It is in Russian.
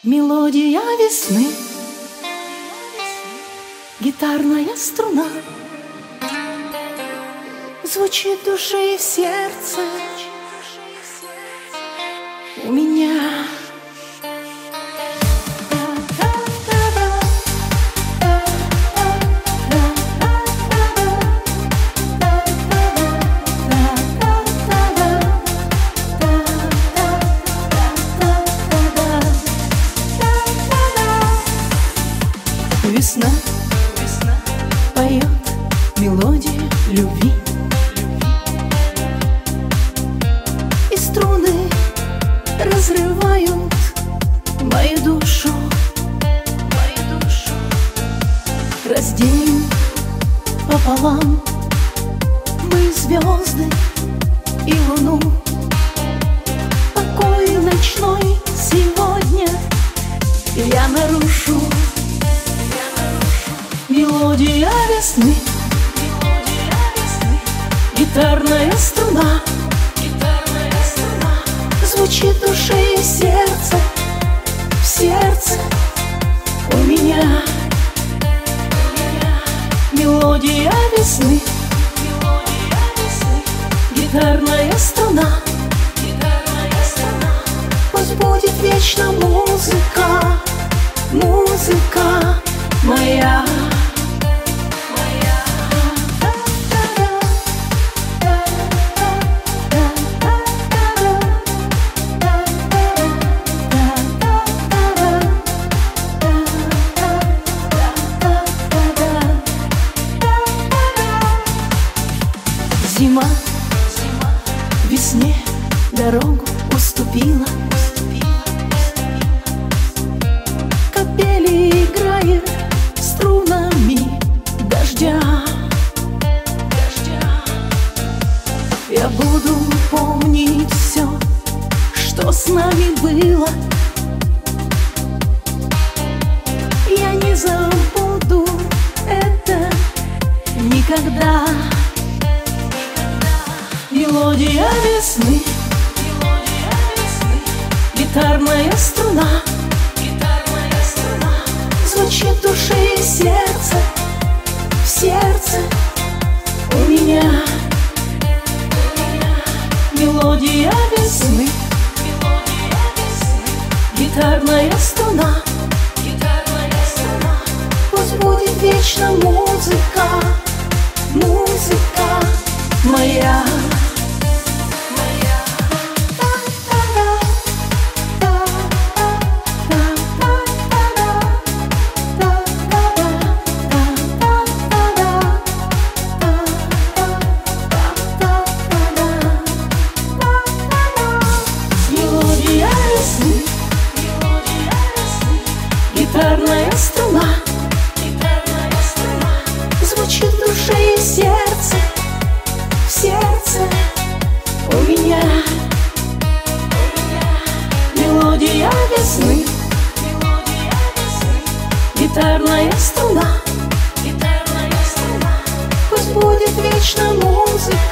Мелодия весны, гитарная струна, звучит в душе и в сердце у меня. Весна, весна поет мелодии любви, и струны разрывают мою душу, разделим пополам мы звезды и луну. Покой ночной сегодня я нарушу. Мелодия весны, гитарная струна, звучит в душе и в сердце у меня. Мелодия весны, гитарная струна, пусть будет вечно музыка, музыка моя. Зима весне дорогу уступила, капели играет струнами дождя. Я буду помнить все, что с нами было. Я не забуду это никогда. Мелодия весны, гитарная струна, звучит в душе и в сердце у меня. Мелодия весны, гитарная струна, пусть будет вечно музыка, музыка моя. Гитарная струна, звучит в душе и в сердце у меня. Мелодия весны, гитарная струна, пусть будет вечно музыка.